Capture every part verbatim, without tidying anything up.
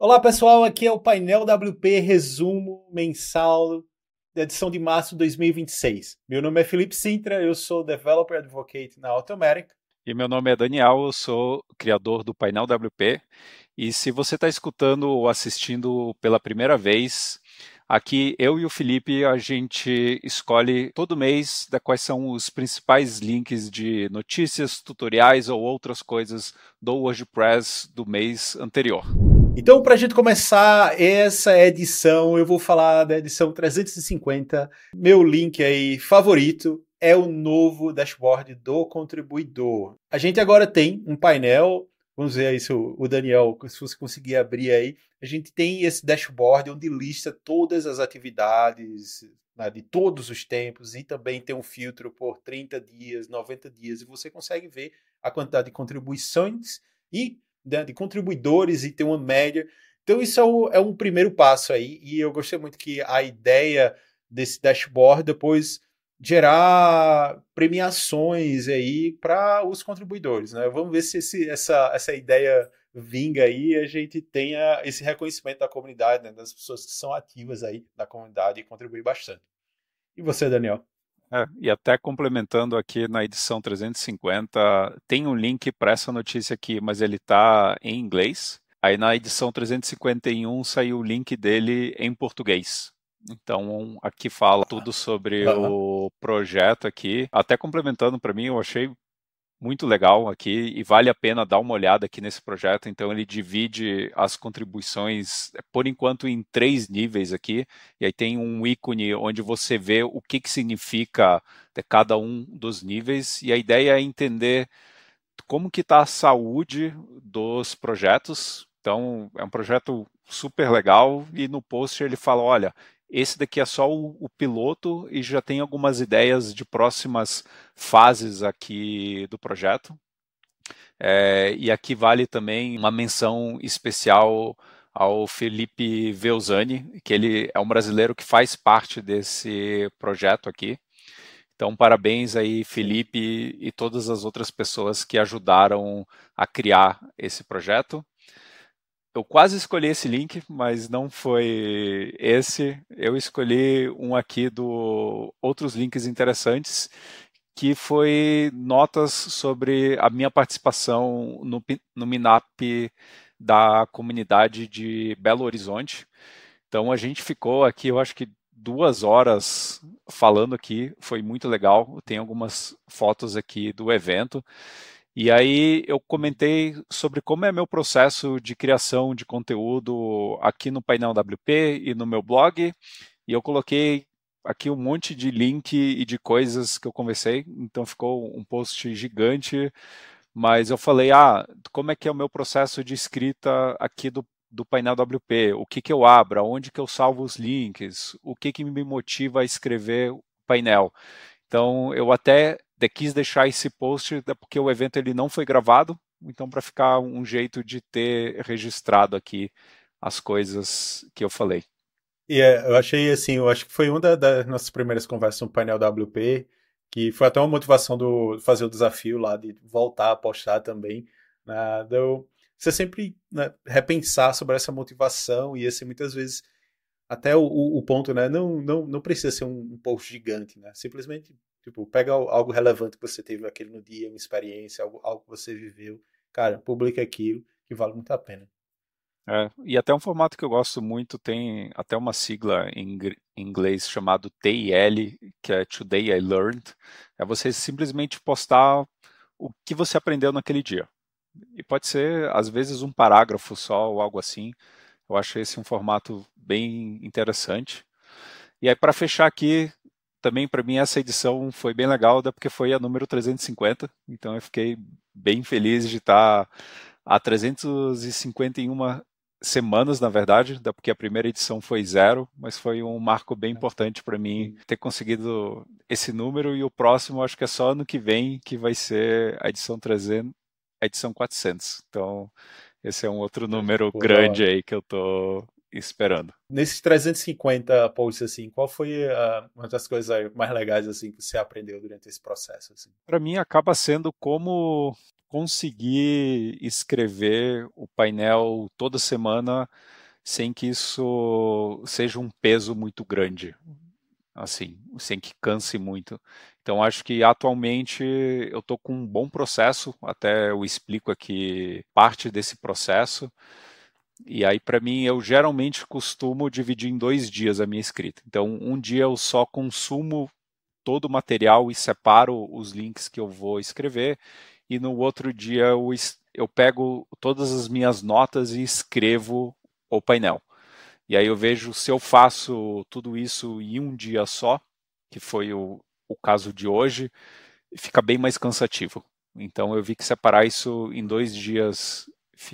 Olá pessoal, aqui é o Painel W P resumo mensal da edição de março de dois mil e vinte e seis. Meu nome é Felipe Sintra, eu sou Developer Advocate na Automatic. E meu nome é Daniel, eu sou criador do Painel W P. E se você está escutando ou assistindo pela primeira vez, aqui eu e o Felipe a gente escolhe todo mês da quais são os principais links de notícias, tutoriais ou outras coisas do WordPress do mês anterior. Então, para a gente começar essa edição, eu vou falar da edição trezentos e cinquenta. Meu link aí favorito é o novo dashboard do contribuidor. A gente agora tem um painel, vamos ver aí se o Daniel, se você conseguir abrir aí, a gente tem esse dashboard onde lista todas as atividades, né, de todos os tempos, e também tem um filtro por trinta dias, noventa dias, e você consegue ver a quantidade de contribuições e de contribuidores e ter uma média. Então isso é, o, é um primeiro passo aí, e eu gostei muito que a ideia desse dashboard depois gerar premiações aí para os contribuidores, né? Vamos ver se esse, essa, essa ideia vinga aí e a gente tenha esse reconhecimento da comunidade, né? Das pessoas que são ativas aí na comunidade e contribuem bastante. E você, Daniel? É, e até complementando aqui na edição trezentos e cinquenta, tem um link para essa notícia aqui, mas ele está em inglês. Aí na edição trezentos e cinquenta e um saiu o link dele em português. Então aqui fala tudo sobre Uhum. o projeto aqui. Até complementando para mim, eu achei muito legal aqui e vale a pena dar uma olhada aqui nesse projeto. Então ele divide as contribuições, por enquanto, em três níveis aqui. E aí tem um ícone onde você vê o que, que significa de cada um dos níveis. E a ideia é entender como que está a saúde dos projetos. Então é um projeto super legal e no post ele fala, olha, esse daqui é só o, o piloto e já tem algumas ideias de próximas fases aqui do projeto. É, e aqui vale também uma menção especial ao Felipe Veusani, que ele é um brasileiro que faz parte desse projeto aqui. Então, parabéns aí, Sim. Felipe e todas as outras pessoas que ajudaram a criar esse projeto. Eu quase escolhi esse link, mas não foi esse. Eu escolhi um aqui do outros links interessantes, que foi notas sobre a minha participação no, no Meetup da comunidade de Belo Horizonte. Então a gente ficou aqui, eu acho que duas horas falando aqui, foi muito legal. Tem algumas fotos aqui do evento. E aí eu comentei sobre como é meu processo de criação de conteúdo aqui no Painel W P e no meu blog. E eu coloquei aqui um monte de link e de coisas que eu conversei. Então ficou um post gigante. Mas eu falei, ah, como é que é o meu processo de escrita aqui do, do Painel W P? O que, que eu abro? Onde que eu salvo os links? O que, que me motiva a escrever o painel? Então, eu até quis deixar esse post, porque o evento ele não foi gravado, então para ficar um jeito de ter registrado aqui as coisas que eu falei. E é, eu achei assim, eu acho que foi uma da- das nossas primeiras conversas no painel W P, que foi até uma motivação do fazer o desafio lá de voltar a postar também, né? Deu, você sempre, né, repensar sobre essa motivação e assim muitas vezes até o, o, o ponto, né? Não, não, não precisa ser um, um post gigante, né? Simplesmente tipo pega al- algo relevante que você teve aquele no dia, uma experiência, algo, algo que você viveu, cara, publica aquilo que vale muito a pena. É, e até um formato que eu gosto muito tem até uma sigla em ingr- em inglês chamado T I L, que é Today I Learned. É você simplesmente postar o que você aprendeu naquele dia. E pode ser, às vezes, um parágrafo só ou algo assim. Eu acho esse um formato bem interessante. E aí, para fechar aqui, também para mim essa edição foi bem legal, até porque foi a número trezentos e cinquenta. Então eu fiquei bem feliz de estar há trezentas e cinquenta e uma semanas, na verdade, até porque a primeira edição foi zero, mas foi um marco bem importante para mim Sim. ter conseguido esse número. E o próximo acho que é só ano que vem, que vai ser a edição trezentos, a edição quatrocentos. Então esse é um outro número Pô, da grande hora. aí que eu tô esperando. Nesses trezentos e cinquenta posts, assim, qual foi uh, uma das coisas aí mais legais, assim, que você aprendeu durante esse processo, assim? Para mim acaba sendo como conseguir escrever o painel toda semana sem que isso seja um peso muito grande, assim, sem que canse muito. Então, acho que atualmente eu estou com um bom processo, até eu explico aqui parte desse processo. E aí, para mim, eu geralmente costumo dividir em dois dias a minha escrita. Então, um dia eu só consumo todo o material e separo os links que eu vou escrever, e no outro dia eu, eu pego todas as minhas notas e escrevo o painel. E aí eu vejo se eu faço tudo isso em um dia só, que foi o, o caso de hoje, fica bem mais cansativo. Então eu vi que separar isso em dois dias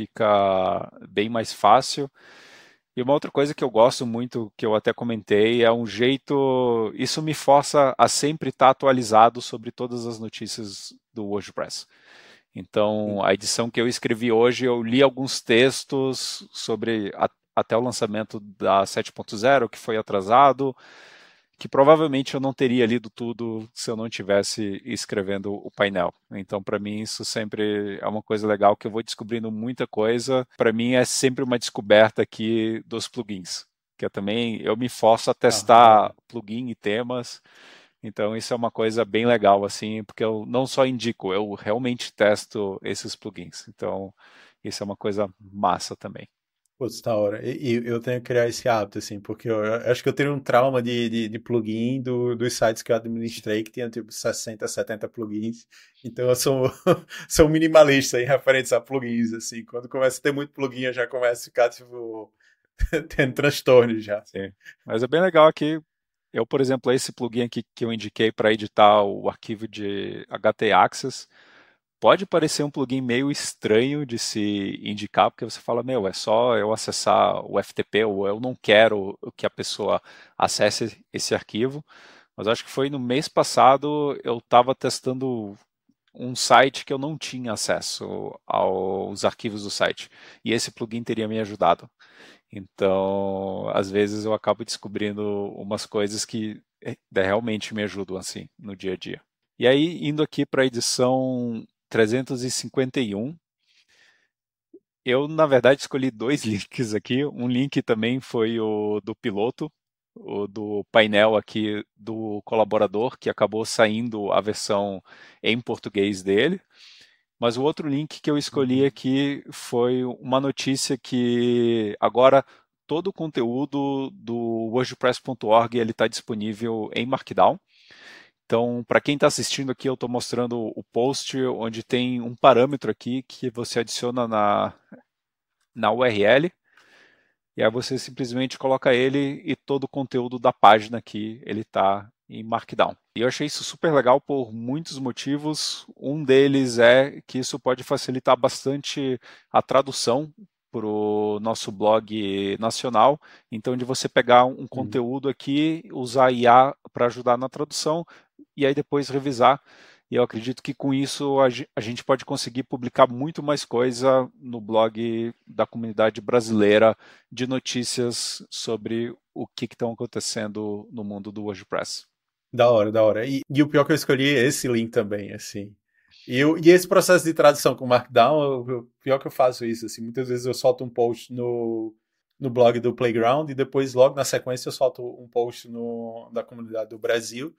fica bem mais fácil. E uma outra coisa que eu gosto muito, que eu até comentei, é um jeito. Isso me força a sempre estar atualizado sobre todas as notícias do WordPress. Então, a edição que eu escrevi hoje, eu li alguns textos sobre a, até o lançamento da sete ponto zero, que foi atrasado, que provavelmente eu não teria lido tudo se eu não tivesse escrevendo o painel. Então, para mim, isso sempre é uma coisa legal, que eu vou descobrindo muita coisa. Para mim, é sempre uma descoberta aqui dos plugins, que eu também eu me forço a testar ah, plugin e temas. Então, isso é uma coisa bem legal, assim, porque eu não só indico, eu realmente testo esses plugins. Então, isso é uma coisa massa também. Putz, da hora. E, e eu tenho que criar esse hábito, assim, porque eu, eu acho que eu tenho um trauma de, de, de plugin do, dos sites que eu administrei, que tinha tipo sessenta, setenta plugins. Então eu sou, sou um minimalista em referentes a plugins, assim. Quando começa a ter muito plugin, eu já começo a ficar, tipo, tendo transtorno já. Sim. Mas é bem legal aqui. Eu, por exemplo, esse plugin aqui que eu indiquei para editar o arquivo de H T Access, pode parecer um plugin meio estranho de se indicar, porque você fala, meu, é só eu acessar o F T P, ou eu não quero que a pessoa acesse esse arquivo. Mas acho que foi no mês passado, eu estava testando um site que eu não tinha acesso aos arquivos do site. E esse plugin teria me ajudado. Então, às vezes eu acabo descobrindo umas coisas que realmente me ajudam assim no dia a dia. E aí, indo aqui para a edição trezentos e cinquenta e um, eu na verdade escolhi dois links aqui. Um link também foi o do piloto, o do painel aqui do colaborador, que acabou saindo a versão em português dele. Mas o outro link que eu escolhi aqui foi uma notícia que agora todo o conteúdo do wordpress ponto org ele está disponível em Markdown. Então, para quem está assistindo aqui, eu estou mostrando o post onde tem um parâmetro aqui que você adiciona na, na U R L. E aí você simplesmente coloca ele e todo o conteúdo da página aqui ele está em Markdown. E eu achei isso super legal por muitos motivos. Um deles é que isso pode facilitar bastante a tradução para o nosso blog nacional. Então, de você pegar um conteúdo aqui, usar I A para ajudar na tradução e aí depois revisar. E eu acredito que com isso a gente pode conseguir publicar muito mais coisa no blog da comunidade brasileira de notícias sobre o que estão acontecendo no mundo do WordPress. Da hora, da hora. E, e o pior que eu escolhi é esse link também, assim. E, eu, e esse processo de tradução com Markdown, o pior que eu faço isso, assim. Muitas vezes eu solto um post no, no blog do Playground e depois, logo na sequência, eu solto um post no, da comunidade do Brasil.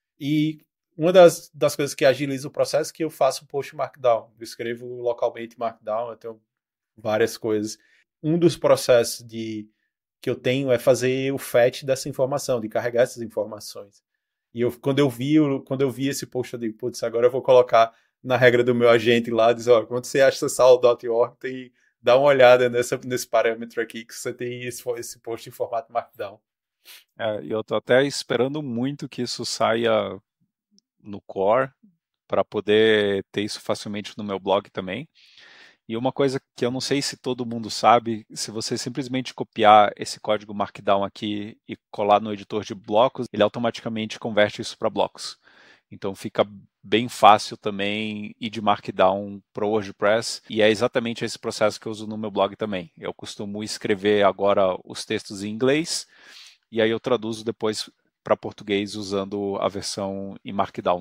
E uma das, das coisas que agiliza o processo é que eu faço um post Markdown. Eu escrevo localmente Markdown, eu tenho várias coisas. Um dos processos de, que eu tenho é fazer o fetch dessa informação, de carregar essas informações. E eu, quando, eu vi, quando eu vi esse post, eu digo, putz, agora eu vou colocar na regra do meu agente lá, diz, ó, quando você acessar o .org, tem, dá uma olhada nessa, nesse parâmetro aqui, que você tem esse, esse post em formato Markdown. É, eu estou até esperando muito que isso saia no Core, para poder ter isso facilmente no meu blog também. E uma coisa que eu não sei se todo mundo sabe, se você simplesmente copiar esse código Markdown aqui e colar no editor de blocos, ele automaticamente converte isso para blocos. Então fica bem fácil também ir de Markdown para o WordPress, e é exatamente esse processo que eu uso no meu blog também. Eu costumo escrever agora os textos em inglês, e aí eu traduzo depois para português usando a versão em Markdown dele.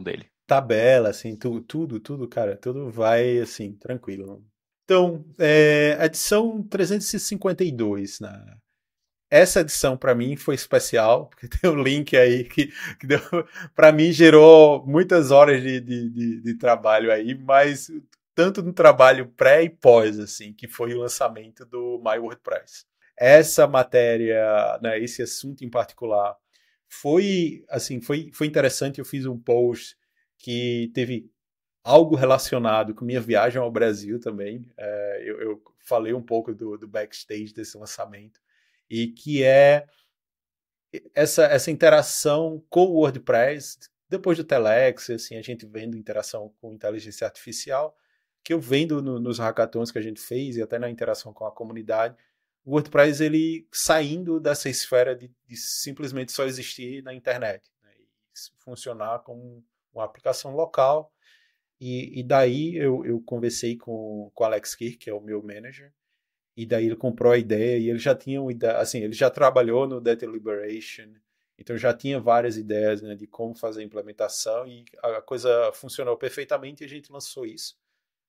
tabela, assim, tu, tudo, tudo, cara, tudo vai, assim, tranquilo. Então, é, edição trezentos e cinquenta e dois, né? Essa edição para mim foi especial, porque tem um link aí que, que deu, para mim gerou muitas horas de, de, de, de trabalho aí, mas tanto no trabalho pré e pós, assim, que foi o lançamento do My WordPress. Essa matéria, né, esse assunto em particular, foi assim, foi, foi interessante. Eu fiz um post que teve algo relacionado com minha viagem ao Brasil também. É, eu, eu falei um pouco do, do backstage desse lançamento e que é essa, essa interação com o WordPress, depois do Telex, assim, a gente vendo interação com inteligência artificial, que eu vendo no, nos hackathons que a gente fez e até na interação com a comunidade, o WordPress ele saindo dessa esfera de, de simplesmente só existir na internet, né, e funcionar como uma aplicação local. E, e daí eu, eu conversei com, com o Alex Kirk, que é o meu manager, e daí ele comprou a ideia e ele já tinha uma ideia, assim, ele já trabalhou no Data Liberation, então já tinha várias ideias, né, de como fazer a implementação e a coisa funcionou perfeitamente e a gente lançou isso.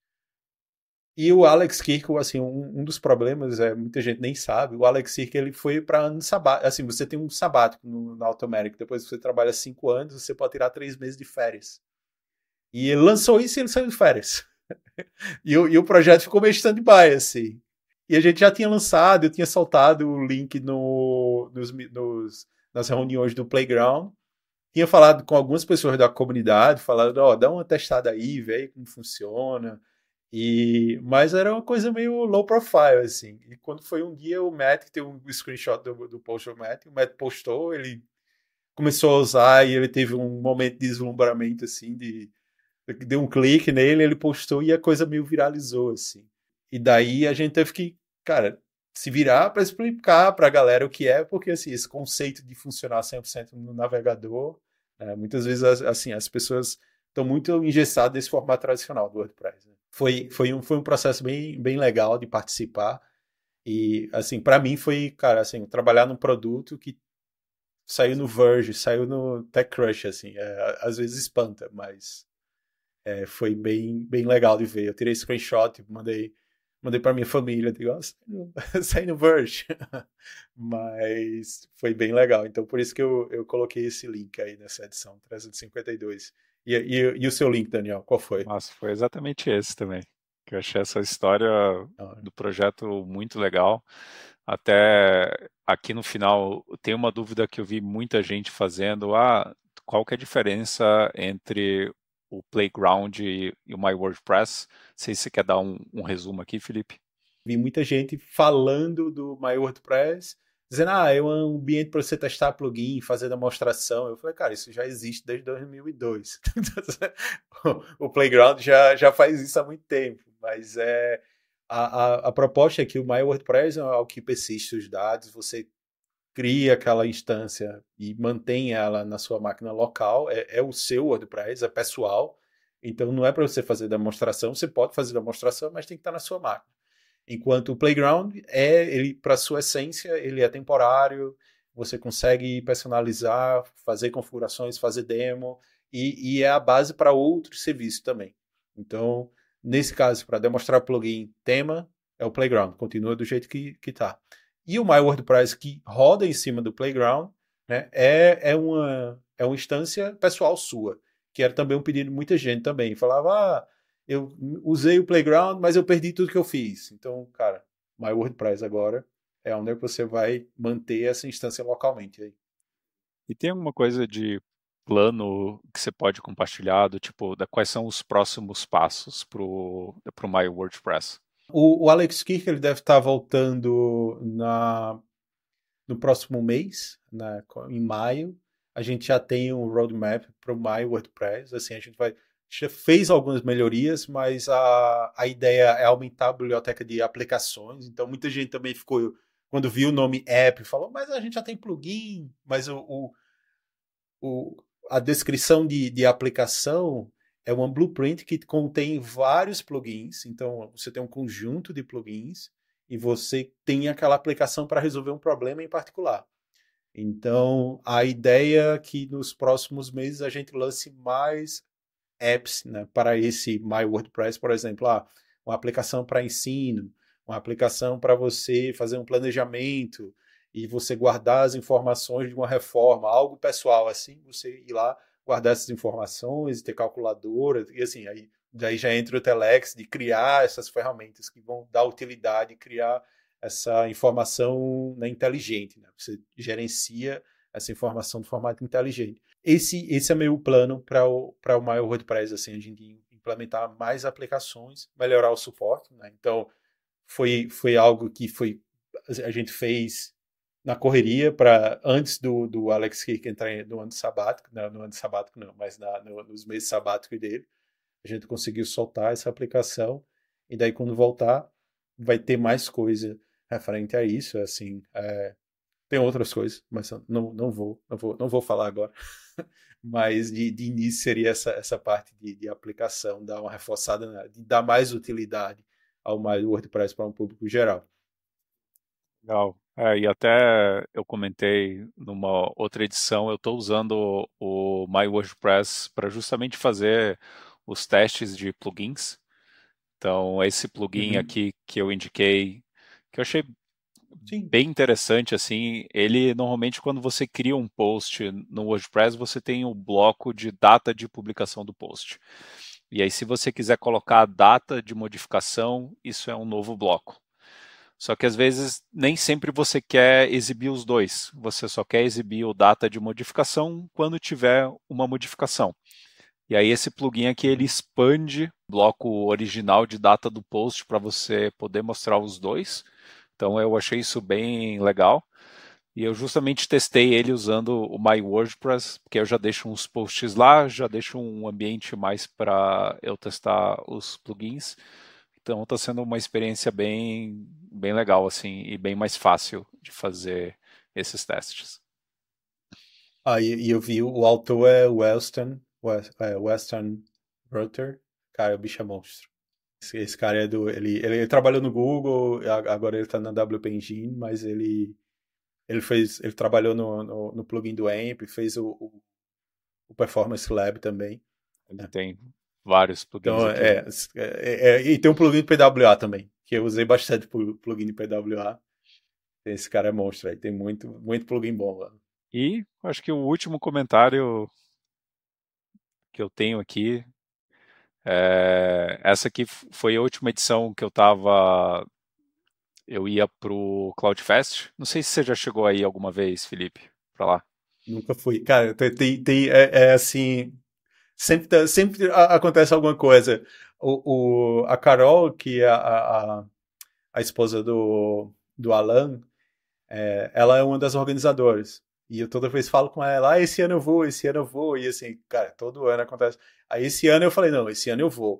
E o Alex Kirk, assim, um, um dos problemas, é, muita gente nem sabe, o Alex Kirk ele foi para ano sabático, assim, você tem um sabático no, no Automatic, depois que você trabalha cinco anos, você pode tirar três meses de férias. E ele lançou isso e ele saiu de férias. E o, e o projeto ficou meio stand-by, assim. E a gente já tinha lançado, eu tinha soltado o link no, nos, nos, nas reuniões do Playground. Tinha falado com algumas pessoas da comunidade, falando, ó, oh, dá uma testada aí, vê aí como funciona. E, mas era uma coisa meio low profile, assim. E quando foi um dia, o Matt, que tem um screenshot do, do post do Matt, o Matt postou, ele começou a usar e ele teve um momento de deslumbramento, assim, de deu um clique nele, ele postou e a coisa meio viralizou, assim. E daí a gente teve que, cara, se virar para explicar para a galera o que é, porque, assim, esse conceito de funcionar cem por cento no navegador, né, muitas vezes, assim, as pessoas estão muito engessadas nesse formato tradicional do WordPress. Né? Foi, foi, um, foi um processo bem, bem legal de participar e, assim, para mim foi, cara, assim, trabalhar num produto que saiu no Verge, saiu no TechCrunch, assim, é, às vezes espanta, mas é, foi bem, bem legal de ver. Eu tirei screenshot, mandei, mandei para minha família, digo, oh, sai no Verge. Mas foi bem legal. Então, por isso que eu, eu coloquei esse link aí nessa edição trezentos e cinquenta e dois. E, e, e o seu link, Daniel, qual foi? Nossa, foi exatamente esse também. Que eu achei essa história Ah, do projeto muito legal. Até aqui no final, tem uma dúvida que eu vi muita gente fazendo. Ah, qual que é a diferença entre o Playground e, e o My WordPress? Não sei se você quer dar um, um resumo aqui, Felipe. vi muita gente falando do My WordPress, dizendo, ah, é um ambiente para você testar plugin, fazer demonstração. Eu falei, cara, isso já existe desde dois mil e dois. O Playground já, já faz isso há muito tempo, mas é a, a, a proposta é que o My WordPress é algo que persiste os dados, você cria aquela instância e mantém ela na sua máquina local, é, é o seu WordPress, é pessoal, então não é para você fazer demonstração, você pode fazer demonstração, mas tem que estar na sua máquina. Enquanto o Playground é, ele para sua essência, ele é temporário, você consegue personalizar, fazer configurações, fazer demo, e, e é a base para outros serviços também. Então, nesse caso, para demonstrar plugin tema, é o Playground, continua do jeito que está. E o My WordPress, que roda em cima do Playground, né, é, é, uma, é uma instância pessoal sua, que era também um pedido de muita gente também. Falava, ah, eu usei o Playground, mas eu perdi tudo que eu fiz. Então, cara, My WordPress agora é onde você vai manter essa instância localmente aí. E tem alguma coisa de plano que você pode compartilhar, do tipo, da, quais são os próximos passos para o My WordPress? O, o Alex Kirk ele deve estar voltando na, no próximo mês, na, em maio. A gente já tem um roadmap para o My WordPress. Assim, a gente vai já fez algumas melhorias, mas a, a ideia é aumentar a biblioteca de aplicações. Então, muita gente também ficou, quando viu o nome app, falou, mas a gente já tem plugin, mas o, o, o a descrição de, de aplicação é uma blueprint que contém vários plugins. Então, você tem um conjunto de plugins e você tem aquela aplicação para resolver um problema em particular. Então, a ideia é que nos próximos meses a gente lance mais apps, né, para esse My WordPress, por exemplo, ah, uma aplicação para ensino, uma aplicação para você fazer um planejamento e você guardar as informações de uma reforma, algo pessoal assim, você ir lá guardar essas informações e ter calculadora, e assim, aí daí já entra o Telex de criar essas ferramentas que vão dar utilidade, criar essa informação, né, inteligente, né? Você gerencia essa informação de formato inteligente. Esse, esse é meu plano para o, para o My WordPress, assim, a gente implementar mais aplicações, melhorar o suporte, né? Então, foi, foi algo que foi, a gente fez na correria para antes do, do Alex Kirk entrar no ano sabático, não, no ano sabático não, mas na, no, nos meses sabáticos dele, a gente conseguiu soltar essa aplicação e daí quando voltar vai ter mais coisa referente a isso, assim, é, tem outras coisas, mas não, não vou, não vou, não vou falar agora. Mas de, de início seria essa, essa parte de, de aplicação, dar uma reforçada, né, de dar mais utilidade ao My WordPress para um público geral. Legal. É, e até eu comentei numa outra edição, eu estou usando o My WordPress para justamente fazer os testes de plugins. Então, esse plugin Uhum. aqui que eu indiquei, que eu achei Sim. bem interessante, assim, ele normalmente quando você cria um post no WordPress, você tem o bloco de data de publicação do post. E aí, se você quiser colocar a data de modificação, isso é um novo bloco. Só que às vezes nem sempre você quer exibir os dois. Você só quer exibir o data de modificação quando tiver uma modificação. E aí esse plugin aqui ele expande o bloco original de data do post para você poder mostrar os dois. Então eu achei isso bem legal. E eu justamente testei ele usando o My WordPress, porque eu já deixo uns posts lá, já deixo um ambiente mais para eu testar os plugins. Então está sendo uma experiência bem, bem legal assim e bem mais fácil de fazer esses testes. Ah, e, e eu vi o autor é Weston, West, é, Weston Rutter. Cara, o bicho é monstro. Esse, esse cara é do. Ele, ele, ele trabalhou no Google, agora ele tá na W P Engine, mas ele, ele fez. Ele trabalhou no, no, no plugin do AMP, fez o, o, o Performance Lab também. Ele Né? tem vários plugins Então, aqui. é, é, é, E tem um plugin de P W A também, que eu usei bastante plugin de P W A. Esse cara é monstro aí, tem muito, muito plugin bom lá. E acho que o último comentário que eu tenho aqui, é, essa aqui foi a última edição que eu estava, eu ia pro CloudFest. Não sei se você já chegou aí alguma vez, Felipe, para lá. Nunca fui. Cara, tem, tem é, é assim, sempre, tá- sempre acontece alguma coisa. O, o, a Carol, que é a, a, a esposa do, do Alan, é, ela é uma das organizadoras. E eu toda vez falo com ela, ah, esse ano eu vou, esse ano eu vou. E assim, cara, todo ano acontece. Aí esse ano eu falei, não, esse ano eu vou.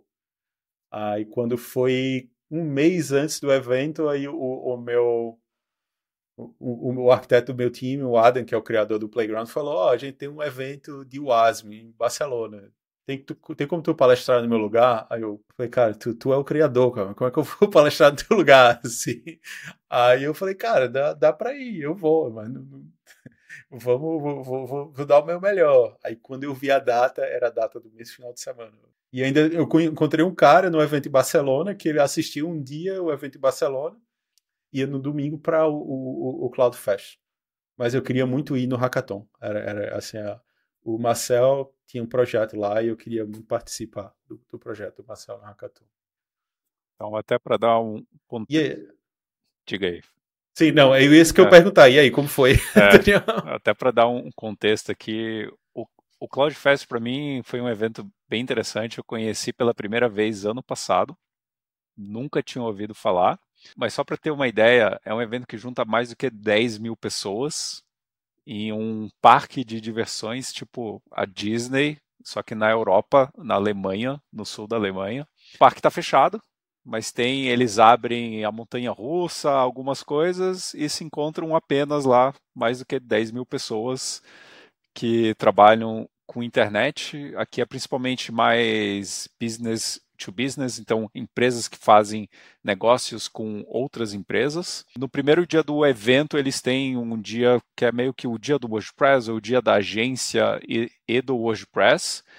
Aí quando foi um mês antes do evento, aí o, o meu o, o, o arquiteto do meu time, o Adam, que é o criador do Playground, falou: Ó, oh, a gente tem um evento de WASM em Barcelona. Tem, tu, tem como tu palestrar no meu lugar? Aí eu falei, cara, tu, tu é o criador, cara. Como é que eu vou palestrar no teu lugar? Assim. Aí eu falei, cara, dá, dá pra ir, eu vou, mas não, não, vamos, vou, vou, vou, vou dar o meu melhor. Aí quando eu vi a data, era a data do mês final de semana. E ainda eu encontrei um cara no evento em Barcelona, que ele assistiu um dia o evento em Barcelona, ia no domingo para o, o, o Cloud Fest. Mas eu queria muito ir no Hackathon. Era, era assim, a, o Marcel tinha um projeto lá e eu queria muito participar do, do projeto do Marcel no Hackathon. Então, até para dar um ponto. E aí, Diga aí. sim, não, é isso que eu É, perguntar. E aí, como foi? é, até para dar um contexto aqui, o, o CloudFest para mim foi um evento bem interessante. Eu conheci pela primeira vez ano passado, nunca tinha ouvido falar, mas só para ter uma ideia, é um evento que junta mais do que dez mil pessoas em um parque de diversões tipo a Disney, só que na Europa, na Alemanha, no sul da Alemanha. O parque está fechado, mas tem, eles abrem a montanha-russa, algumas coisas, e se encontram apenas lá mais do que dez mil pessoas que trabalham com internet. Aqui é principalmente mais business to business, então empresas que fazem negócios com outras empresas. No primeiro dia do evento, eles têm um dia que é meio que o dia do WordPress, ou o dia da agência e, e do WordPress.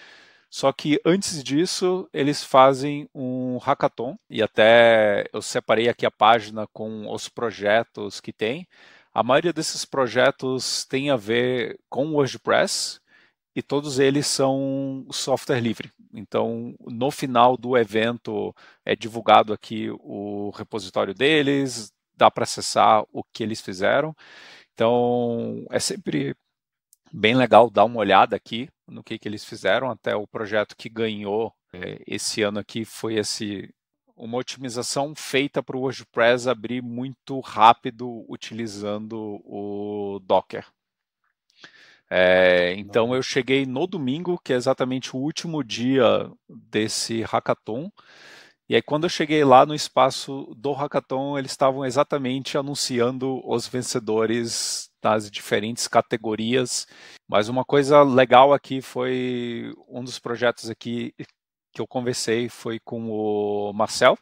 Só que antes disso, eles fazem um hackathon, e até eu separei aqui a página com os projetos que tem. A maioria desses projetos tem a ver com o WordPress, e todos eles são software livre. Então, no final do evento, é divulgado aqui o repositório deles, dá para acessar o que eles fizeram. Então, é sempre bem legal dar uma olhada aqui no que, que eles fizeram. Até o projeto que ganhou é, esse ano aqui foi esse, uma otimização feita para o WordPress abrir muito rápido utilizando o Docker. É, então eu cheguei no domingo, que é exatamente o último dia desse hackathon. E aí quando eu cheguei lá no espaço do hackathon, eles estavam exatamente anunciando os vencedores das diferentes categorias. Mas uma coisa legal aqui foi um dos projetos aqui que eu conversei foi com o Marcel.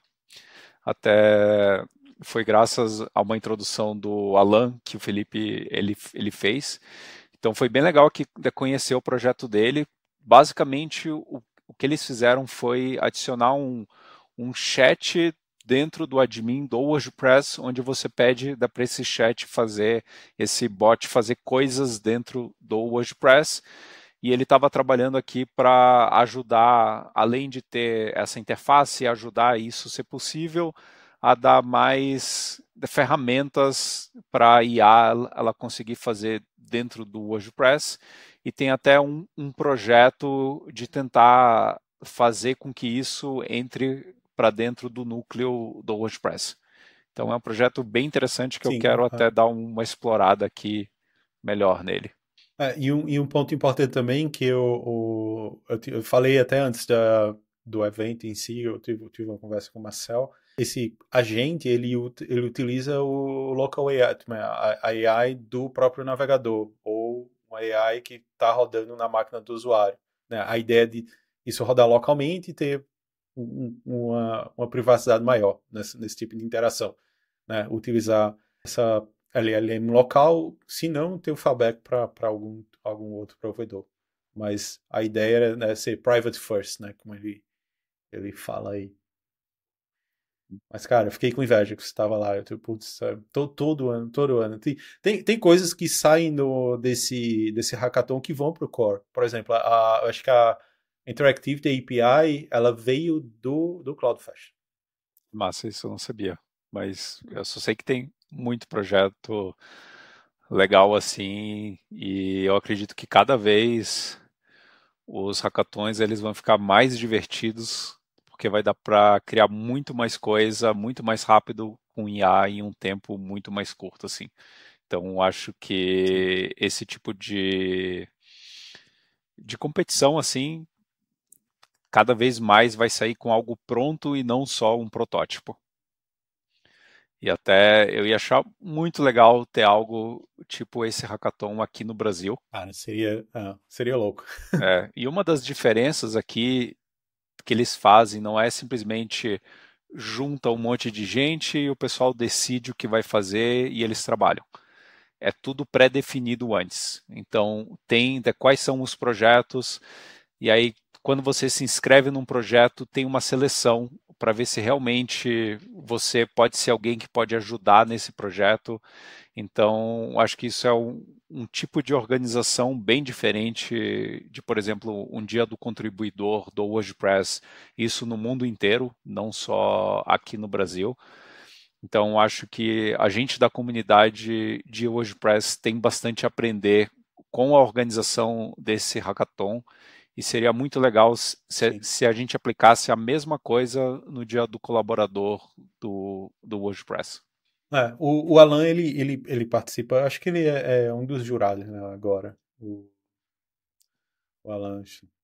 Até foi graças a uma introdução do Alan que o Felipe ele, ele fez. Então foi bem legal que conhecer o projeto dele. Basicamente, o, o que eles fizeram foi adicionar um, um chat dentro do admin do WordPress, onde você pede para esse chat fazer, esse bot fazer coisas dentro do WordPress. E ele estava trabalhando aqui para ajudar, além de ter essa interface, ajudar isso ser possível, a dar mais ferramentas para a I A ela conseguir fazer dentro do WordPress, e tem até um, um projeto de tentar fazer com que isso entre para dentro do núcleo do WordPress. Então é um projeto bem interessante que Sim, eu quero uh-huh. até dar uma explorada aqui melhor nele. É, e, um, e um ponto importante também que eu, o, eu, eu falei até antes da, do evento em si, eu tive, eu tive uma conversa com o Marcel. Esse agente, ele, ele utiliza o local A I, a A I do próprio navegador, ou uma A I que está rodando na máquina do usuário. Né? A ideia de isso rodar localmente e ter um, uma, uma privacidade maior nesse, nesse tipo de interação. Né? Utilizar essa L L M local, se não, ter o fallback para algum, algum outro provedor. Mas a ideia era, né, ser private first, né, como ele, ele fala aí. Mas, cara, eu fiquei com inveja que você estava lá. Eu, tipo, putz, todo, todo ano, todo ano. Tem, tem, tem coisas que saem do, desse, desse hackathon que vão pro core. Por exemplo, a, a, acho que a Interactivity A P I, ela veio do, do CloudFlash. Massa, isso eu não sabia. Mas eu só sei que tem muito projeto legal assim, e eu acredito que cada vez os hackathons eles vão ficar mais divertidos, porque vai dar para criar muito mais coisa, muito mais rápido com I A em um tempo muito mais curto assim. Então acho que esse tipo de de competição assim cada vez mais vai sair com algo pronto e não só um protótipo. E até eu ia achar muito legal ter algo tipo esse hackathon aqui no Brasil. Ah, seria, ah, seria louco. É, e uma das diferenças aqui que eles fazem não é simplesmente junta um monte de gente e o pessoal decide o que vai fazer e eles trabalham. É tudo pré-definido antes. Então, tem de quais são os projetos, e aí, quando você se inscreve num projeto, tem uma seleção para ver se realmente você pode ser alguém que pode ajudar nesse projeto. Então, acho que isso é um, um tipo de organização bem diferente de, por exemplo, um dia do contribuidor do WordPress, isso no mundo inteiro, não só aqui no Brasil. Então, acho que a gente da comunidade de WordPress tem bastante a aprender com a organização desse hackathon, e seria muito legal se, se a gente aplicasse a mesma coisa no dia do colaborador do, do WordPress. É, o, o Alan, ele, ele, ele participa, acho que ele é, é um dos jurados, né, agora, o, o Alan.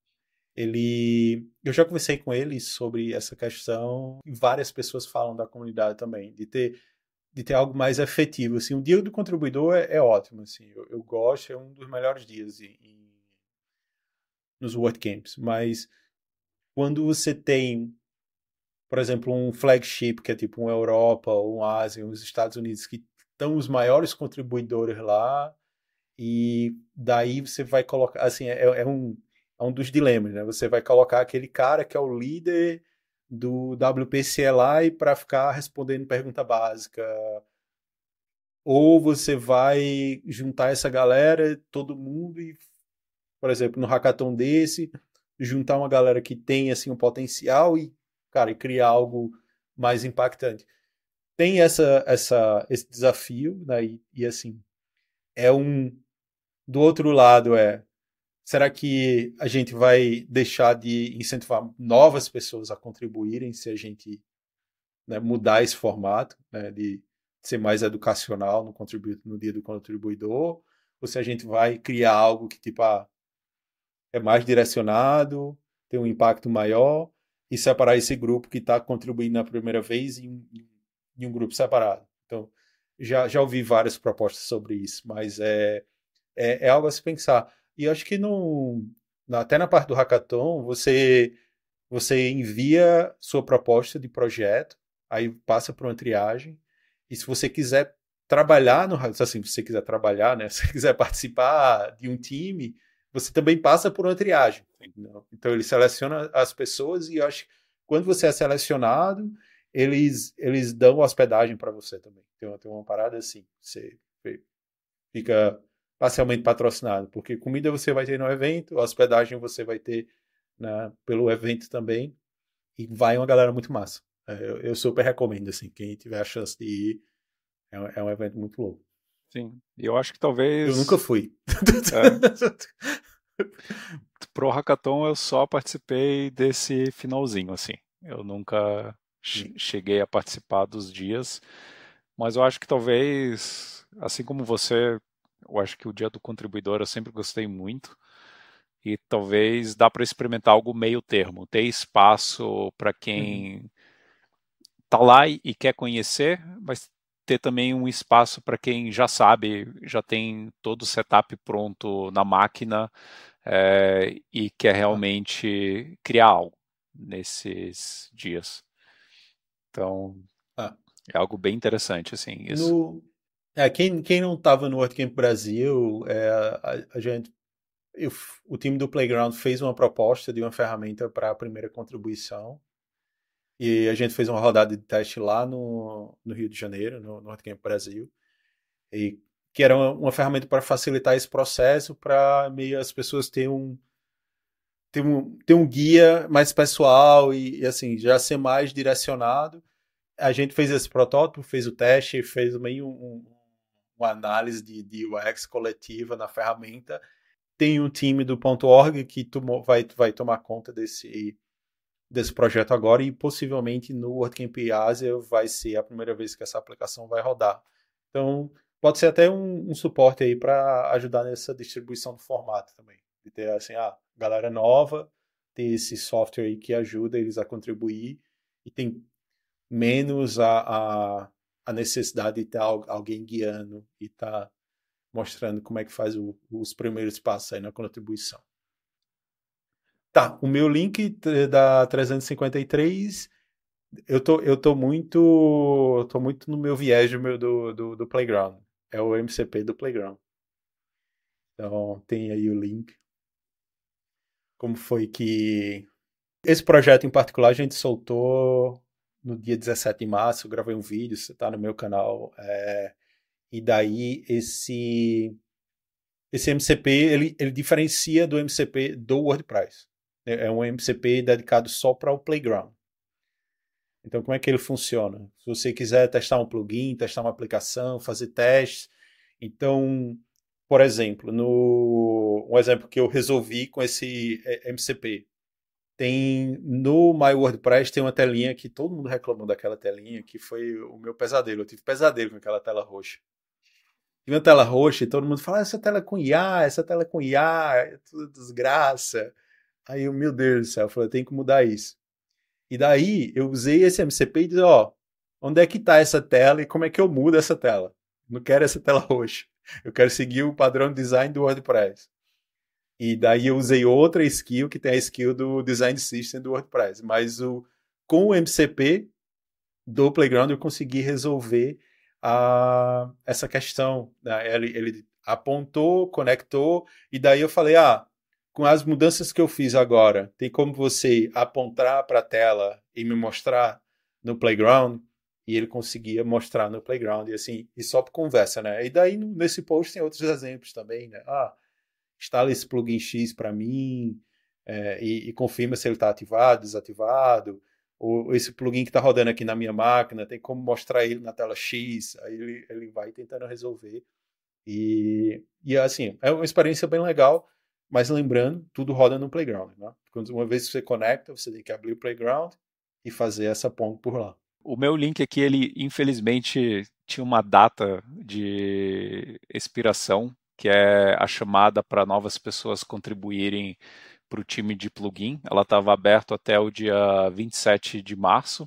Ele, eu já conversei com ele sobre essa questão, e várias pessoas falam da comunidade também, de ter, de ter algo mais efetivo. Assim, o dia do contribuidor é, é ótimo, assim, eu, eu gosto, é um dos melhores dias em, em, nos WordCamps, mas quando você tem, por exemplo, um flagship, que é tipo uma Europa, ou um Ásia, os Estados Unidos, que estão os maiores contribuidores lá, e daí você vai colocar, assim, é, é um a um dos dilemas, né? Você vai colocar aquele cara que é o líder do W P C L I para ficar respondendo pergunta básica, ou você vai juntar essa galera, todo mundo, e, por exemplo, no hackathon desse, juntar uma galera que tem assim um potencial e, cara, e criar algo mais impactante. Tem essa, essa, esse desafio, né? E, e assim, é um. Do outro lado, é. Será que a gente vai deixar de incentivar novas pessoas a contribuírem se a gente, né, mudar esse formato, né, de ser mais educacional no, contribu- no dia do contribuidor? Ou se a gente vai criar algo que tipo, ah, é mais direcionado, tem um impacto maior, e separar esse grupo que está contribuindo na primeira vez em, em um grupo separado? Então, já, já ouvi várias propostas sobre isso, mas é, é, é algo a se pensar. E eu acho que no, até na parte do hackathon, você, você envia sua proposta de projeto, aí passa por uma triagem, e se você quiser trabalhar no assim, se você quiser trabalhar, né, se você quiser participar de um time, você também passa por uma triagem. Entendeu? Então ele seleciona as pessoas e eu acho que quando você é selecionado, eles, eles dão hospedagem para você também. Tem uma, tem uma parada assim, você fica parcialmente patrocinado, porque comida você vai ter no evento, hospedagem você vai ter, né, pelo evento também, e vai uma galera muito massa. Eu, eu super recomendo, assim, quem tiver a chance de ir, é um, é um evento muito louco. Sim, e eu acho que Eu nunca talvez... fui. É, pro hackathon eu só participei desse finalzinho, assim. Eu nunca che- cheguei a participar dos dias, mas eu acho que talvez, assim como você, eu acho que o dia do contribuidor eu sempre gostei muito. E talvez dá para experimentar algo meio termo, ter espaço para Uhum. quem tá lá e, e quer conhecer, mas ter também um espaço para quem já sabe, já tem todo o setup pronto na máquina é, e quer Ah, realmente criar algo nesses dias. Então, ah. é algo bem interessante, assim, isso. No, é, quem, quem não estava no WordCamp Brasil, é, a, a gente, eu, o time do Playground fez uma proposta de uma ferramenta para a primeira contribuição. E a gente fez uma rodada de teste lá no, no Rio de Janeiro, no, no WordCamp Brasil, e que era uma, uma ferramenta para facilitar esse processo, para meio as pessoas terem um, ter um, ter um guia mais pessoal e, e, assim, já ser mais direcionado. A gente fez esse protótipo, fez o teste, fez meio um, uma análise de, de U X coletiva na ferramenta. Tem um time do .org que tomou, vai, vai tomar conta desse desse projeto agora e possivelmente no WordCamp Asia vai ser a primeira vez que essa aplicação vai rodar. Então, pode ser até um, um suporte aí para ajudar nessa distribuição do formato também. De ter assim, ah, galera nova, ter esse software aí que ajuda eles a contribuir e tem menos a, a, a necessidade de ter alguém guiando e tá mostrando como é que faz o, os primeiros passos aí na contribuição. Tá, o meu link da trezentos e cinquenta e três, eu tô, eu tô muito, eu tô muito no meu viés do, meu, do, do, do Playground. É o M C P do Playground. Então, tem aí o link. Como foi que... Esse projeto em particular a gente soltou no dia dezessete de março, eu gravei um vídeo, você tá no meu canal. É, e daí esse, esse M C P, ele, ele diferencia do M C P do WordPress. É um M C P dedicado só para o Playground. Então, como é que ele funciona? Se você quiser testar um plugin, testar uma aplicação, fazer testes. Então, por exemplo, no, um exemplo que eu resolvi com esse M C P. Tem no My WordPress tem uma telinha que todo mundo reclamou daquela telinha, que foi o meu pesadelo. Eu tive pesadelo com aquela tela roxa. Tive uma tela roxa e todo mundo fala, ah, essa tela é com I A, essa tela é com I A, é tudo desgraça. Aí eu, meu Deus do céu, eu falei, eu tenho que mudar isso. E daí eu usei esse M C P e disse, ó, onde é que está essa tela e como é que eu mudo essa tela? Não quero essa tela roxa. Eu quero seguir o padrão de design do WordPress. E daí eu usei outra skill, que tem a skill do Design System do WordPress. Mas o, com o M C P do Playground eu consegui resolver a, essa questão. Né? Ele, ele apontou, conectou, e daí eu falei, ah, com as mudanças que eu fiz agora, tem como você apontar para a tela e me mostrar no Playground, e ele conseguia mostrar no Playground, e assim, e só por conversa, né? E daí nesse post tem outros exemplos também, né? Ah, instala esse plugin X para mim, é, e, e confirma se ele está ativado, desativado, ou esse plugin que está rodando aqui na minha máquina, tem como mostrar ele na tela X, aí ele, ele vai tentando resolver. E, e assim, é uma experiência bem legal, mas lembrando, tudo roda no Playground, né? Quando uma vez que você conecta, você tem que abrir o Playground e fazer essa ponte por lá. O meu link aqui, ele infelizmente tinha uma data de expiração, que é a chamada para novas pessoas contribuírem para o time de plugin. Ela estava aberta até o dia vinte e sete de março,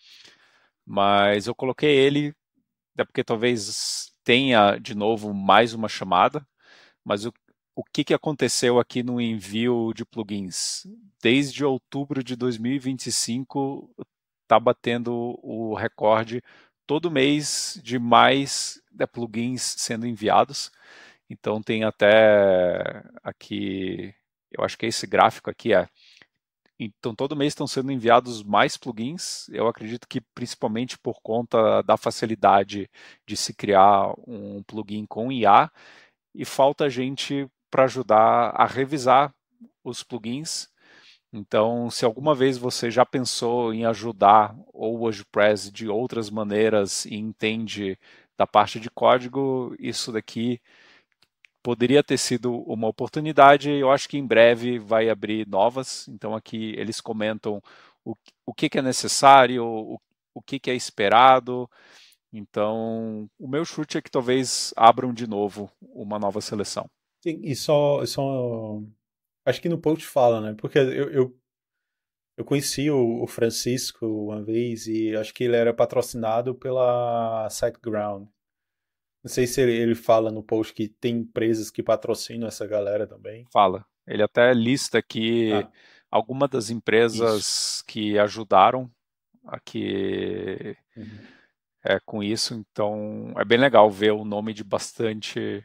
mas eu coloquei ele, é porque talvez tenha de novo mais uma chamada, mas o, o que, que aconteceu aqui no envio de plugins? Desde outubro de dois mil e vinte e cinco, está batendo o recorde todo mês de mais de plugins sendo enviados. Então tem até aqui, eu acho que esse gráfico aqui é. Então todo mês estão sendo enviados mais plugins. Eu acredito que principalmente por conta da facilidade de se criar um plugin com I A, e falta gente para ajudar a revisar os plugins. Então, se alguma vez você já pensou em ajudar o WordPress de outras maneiras e entende da parte de código, isso daqui poderia ter sido uma oportunidade. Eu acho que em breve vai abrir novas. Então, aqui eles comentam o, o que, que é necessário, o, o que, que é esperado. Então, o meu chute é que talvez abram de novo uma nova seleção. Sim, e só, só. Acho que no post fala, né? Porque eu, eu, eu conheci o, o Francisco uma vez e acho que ele era patrocinado pela SiteGround. Não sei se ele, ele fala no post que tem empresas que patrocinam essa galera também. Fala. Ele até lista aqui Ah, algumas das isso. empresas que ajudaram aqui Uhum. é, com isso. Então, é bem legal ver o nome de bastante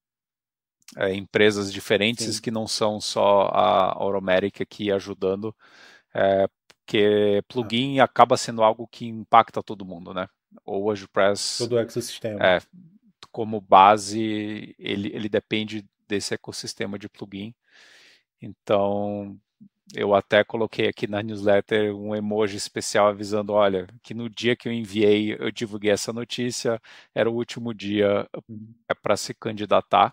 é, empresas diferentes Sim. que não são só a Automatic aqui ajudando, é, porque Ah, plugin acaba sendo algo que impacta todo mundo, né? O WordPress, todo o ecossistema. é, como base, ele, ele depende desse ecossistema de plugin. Então, eu até coloquei aqui na newsletter um emoji especial avisando, olha, que no dia que eu enviei, eu divulguei essa notícia, era o último dia Uhum. é para se candidatar.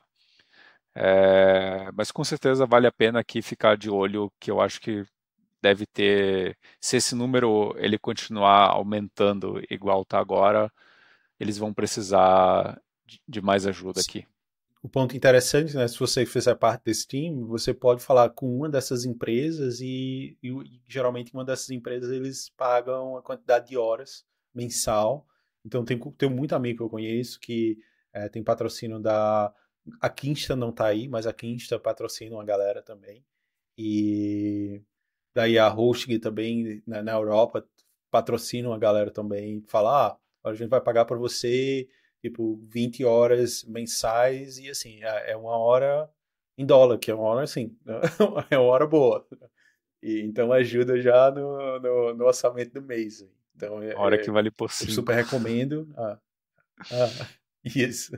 É, mas com certeza vale a pena aqui ficar de olho, que eu acho que deve ter, se esse número ele continuar aumentando igual está agora, eles vão precisar de, de mais ajuda aqui. O ponto interessante, né? Se você fizer parte desse time, você pode falar com uma dessas empresas e, e, e geralmente uma dessas empresas eles pagam a quantidade de horas mensal. Então tem, tem muito amigo que eu conheço que é, tem patrocínio da. A Kinsta não tá aí, mas a Kinsta patrocina uma galera também. E daí a Hosting também na, na Europa patrocina uma galera também. Fala, ah, a gente vai pagar para você tipo vinte horas mensais e assim, é é uma hora em dólar, que é uma hora assim, é uma hora boa. E, então ajuda já no, no, no orçamento do mês. Então é, A hora que é, vale por eu cinco. super recomendo. Ah, ah, isso.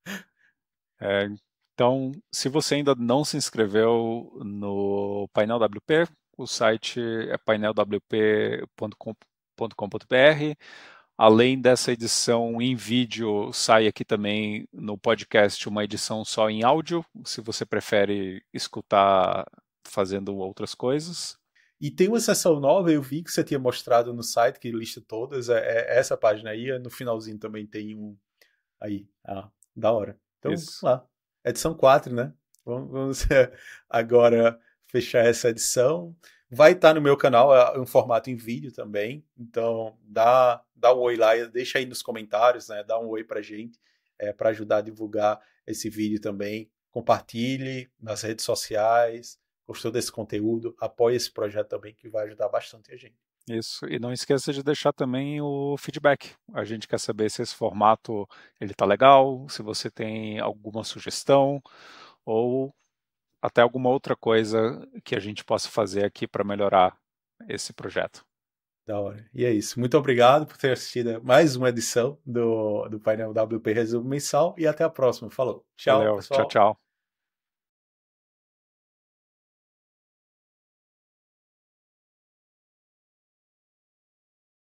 É, então, se você ainda não se inscreveu no Painel W P, o site é painel w p ponto com ponto b r. Além dessa edição em vídeo, sai aqui também no podcast uma edição só em áudio, se você prefere escutar fazendo outras coisas. E tem uma seção nova, eu vi que você tinha mostrado no site, que lista todas, é, é essa página aí, no finalzinho também tem um aí. Ah, da hora. Então, vamos Isso. lá. Edição quatro, né? Vamos, vamos agora fechar essa edição. Vai estar no meu canal é um formato em vídeo também. Então, dá, dá um oi lá, deixa aí nos comentários, né? Dá um oi pra gente, é, para ajudar a divulgar esse vídeo também. Compartilhe nas redes sociais. Gostou desse conteúdo? Apoie esse projeto também, que vai ajudar bastante a gente. Isso, e não esqueça de deixar também o feedback. A gente quer saber se esse formato ele tá legal, se você tem alguma sugestão ou até alguma outra coisa que a gente possa fazer aqui para melhorar esse projeto. Da hora. E é isso. Muito obrigado por ter assistido mais uma edição do, do painel W P Resumo Mensal e até a próxima. Falou. Tchau, Valeu, tchau, pessoal. tchau.